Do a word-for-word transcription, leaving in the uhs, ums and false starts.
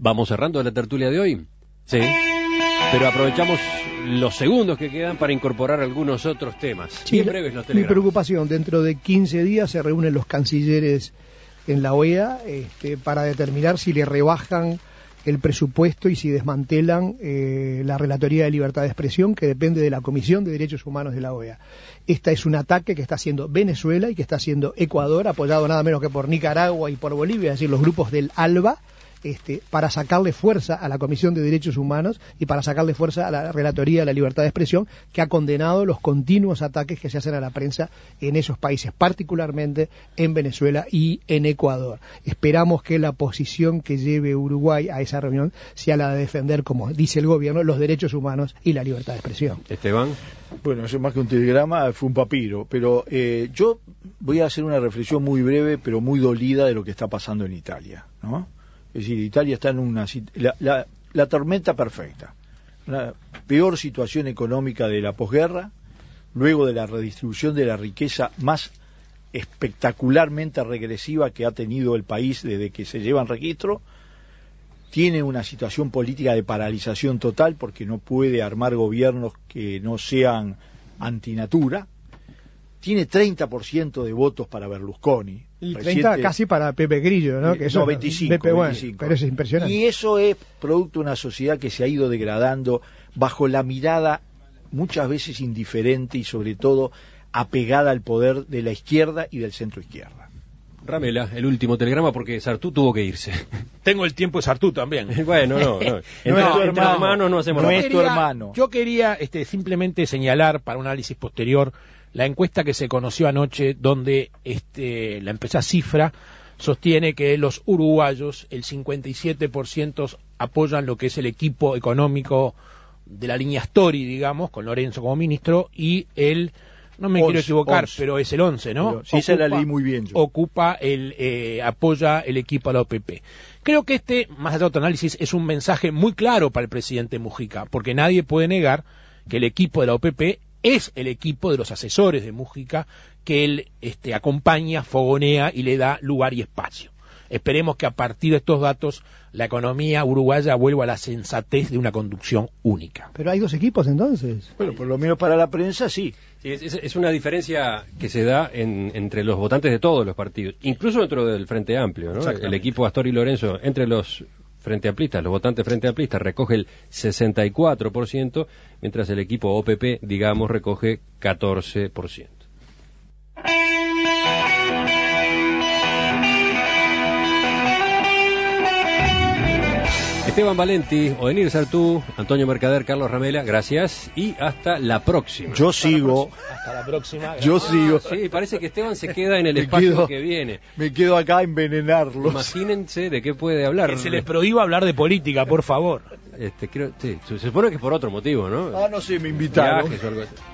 Vamos cerrando la tertulia de hoy. Sí. Pero aprovechamos los segundos que quedan para incorporar algunos otros temas. Bien breves los telegramas. Mi preocupación, dentro de quince días se reúnen los cancilleres en la O E A este, para determinar si le rebajan el presupuesto y si desmantelan eh, la Relatoría de Libertad de Expresión, que depende de la Comisión de Derechos Humanos de la O E A. Este es un ataque que está haciendo Venezuela y que está haciendo Ecuador, apoyado nada menos que por Nicaragua y por Bolivia, es decir, los grupos del ALBA, Este, para sacarle fuerza a la Comisión de Derechos Humanos y para sacarle fuerza a la Relatoría de la Libertad de Expresión, que ha condenado los continuos ataques que se hacen a la prensa en esos países, particularmente en Venezuela y en Ecuador. Esperamos que la posición que lleve Uruguay a esa reunión sea la de defender, como dice el gobierno, los derechos humanos y la libertad de expresión. Esteban. Bueno, eso más que un telegrama fue un papiro, pero eh, yo voy a hacer una reflexión muy breve, pero muy dolida de lo que está pasando en Italia, ¿no? Es decir, Italia está en una la, la, la tormenta perfecta, la peor situación económica de la posguerra, luego de la redistribución de la riqueza más espectacularmente regresiva que ha tenido el país desde que se llevan registro, tiene una situación política de paralización total porque no puede armar gobiernos que no sean antinatura, tiene treinta por ciento de votos para Berlusconi. Y treinta Reciente, casi para Pepe Grillo, ¿no? Que eso no, veinticinco, Pepe, bueno, veinticinco. Pero es impresionante. Y eso es producto de una sociedad que se ha ido degradando bajo la mirada muchas veces indiferente y sobre todo apegada al poder de la izquierda y del centro izquierda. Ramela, el último telegrama porque Sartú tuvo que irse. Tengo el tiempo de Sartú también. Bueno, no, no. Entre, no, entre hermano, hermanos no hacemos no nada. es tu hermano. Yo quería este, simplemente señalar para un análisis posterior la encuesta que se conoció anoche, donde este, la empresa Cifra sostiene que los uruguayos, el cincuenta y siete por ciento apoyan lo que es el equipo económico de la línea Story, digamos, con Lorenzo como ministro, y el, no me quiero equivocar, once. Pero es el once, ¿no? Pero, sí, ocupa, se la leí muy bien yo. Ocupa el, eh, apoya el equipo a la O P P. Creo que este, más allá de otro análisis, es un mensaje muy claro para el presidente Mujica, porque nadie puede negar que el equipo de la O P P es el equipo de los asesores de Mujica que él este, acompaña, fogonea y le da lugar y espacio. Esperemos que a partir de estos datos la economía uruguaya vuelva a la sensatez de una conducción única. Pero hay dos equipos entonces. Bueno, por lo menos para la prensa sí. Sí, es, es una diferencia que se da en, entre los votantes de todos los partidos, incluso dentro del Frente Amplio, ¿no? El equipo Astor y Lorenzo, entre los Frente Amplistas, los votantes Frente Amplistas recoge el sesenta y cuatro por ciento, mientras el equipo O P P, digamos, recoge catorce por ciento. Esteban Valenti, Odenir Sartú, Antonio Mercader, Carlos Ramela, gracias y hasta la próxima. Yo sigo. Hasta la próxima. Yo sigo. Sí, parece que Esteban se queda en el espacio quedo, que viene. Me quedo acá a envenenarlos. Imagínense de qué puede hablar. Que se les prohíba hablar de política, por favor. Este, creo, sí, se supone que es por otro motivo, ¿no? Ah, no sé, me invitaron. Viajes o algo así.